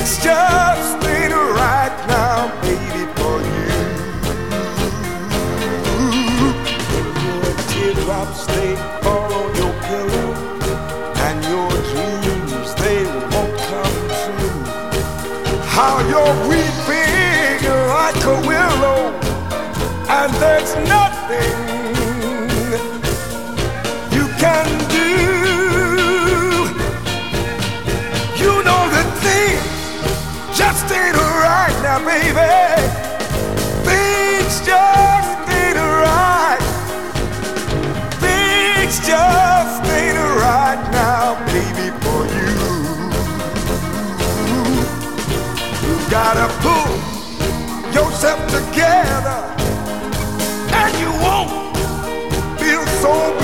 just ain't right now, baby, for you. Your teardrops, they fall on your pillow, and your dreams, they won't come true. How you're weeping like a willow, and there's nothing you can do. You know that things just ain't right now, baby. Things just ain't right. Things just ain't right now, baby, for you. You gotta pull yourself together, and you won't feel so bad.